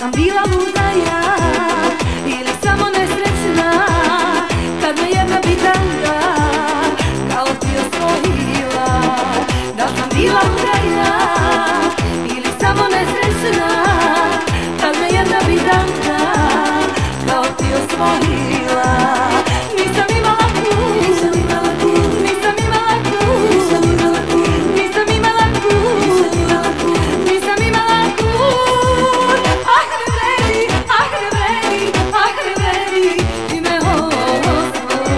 sam bila luda ja ili samo nesrećna, kad me jedna bitanga kao ti osvojila. Da sam bila luda ja ili samo nesrećna, kad me jedna bitanga kao ti osvojila. Nisam imala kud, nisam imala kud, nisam imala kud, nisam imala kud, nisam imala kud, nisam imala kud. Ah ne vredi, ah ne vredi, ah ne vredi, ti me osvoji.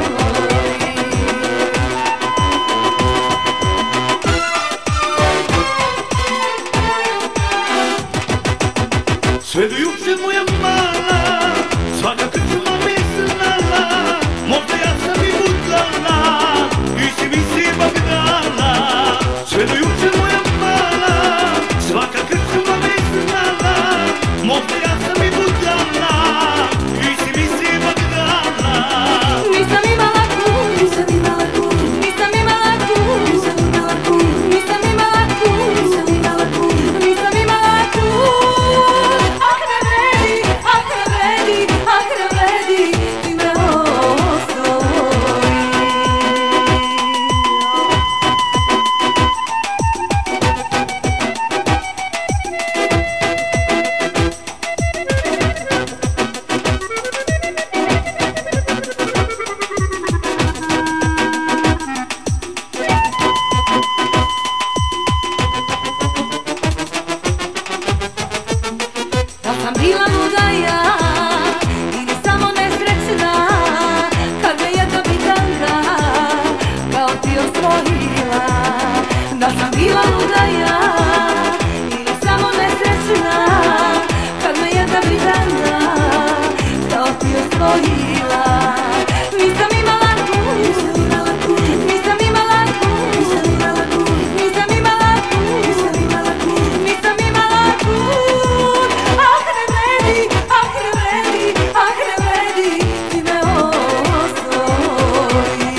Sve do juče moja mala, svaka krčma me znala, možda ja sam i budala, i si mi si Bagdala. Sve do juče moja mala, svaka krčma me znala, možda ja sam i budala, i si mi si Bagdala. Nisam imala kud, nisam imala kud, nisam imala kud, nisam imala kud, nisam imala kud, nisam imala kud, nisam imala kud. Ah ne vredi, ah ne vredi, ah ne vredi, ti me osvoji. Da sam bila luda ja ili samo nesrećna, kad me jedna bitanga kao ti osvojila. Da sam bila luda ja ili samo nesrećna, kad me jedna bitanga kao ti osvojila. Nisam imala kud, nisam imala kud, nisam imala kud, nisam imala kud, nisam imala kud, nisam imala kud, nisam imala kud. Ah ne vredi, ah ne vredi, ah ne vredi, ti me osvoji.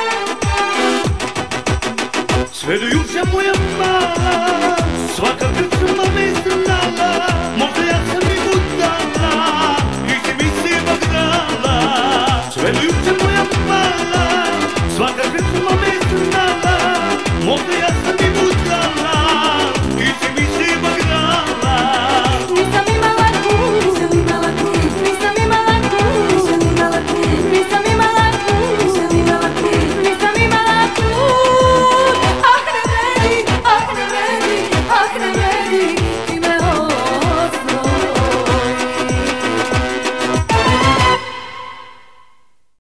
Sve do juče moja mala, svaka krčma